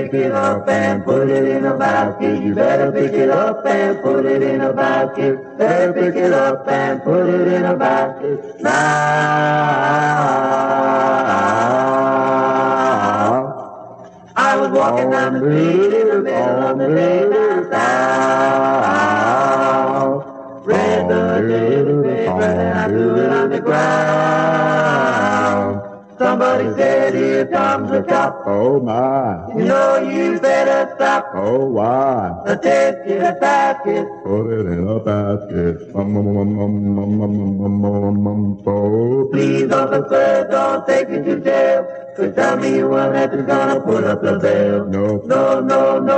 pick it up and put it in a basket. You better pick it up and put it in a basket. Better pick it up and put it in a basket. Now, I was walking down the street in the middle of the day down south. Read the daily paper and I threw it on the ground. Somebody said, here comes the cop. Oh my. You know you better stop. Oh why? Take it a basket. Put it in a basket. Please, officer, don't take me to jail. So tell me one that's gonna put up the bail. No. No, no, no.